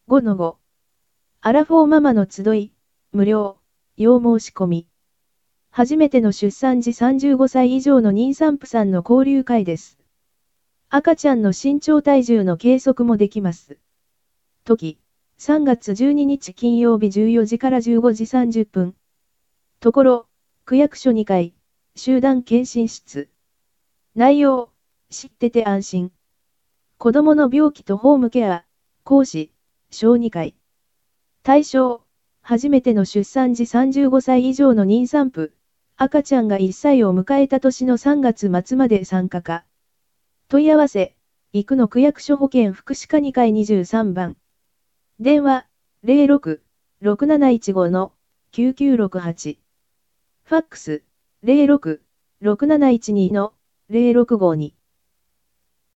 5-5。アラフォーママの集い、無料、要申し込み。初めての出産時35歳以上の妊産婦さんの交流会です。赤ちゃんの身長体重の計測もできます。時、3月12日金曜日14時から15時30分。ところ、区役所2階、集団検診室。内容、知ってて安心。子供の病気とホームケア、講師、小児科医。対象、初めての出産時35歳以上の妊産婦、赤ちゃんが1歳を迎えた年の3月末まで参加か。問い合わせ、生野区役所保健福祉課2階23番。電話、06-6715-9968。ファックス、06-6712-0652。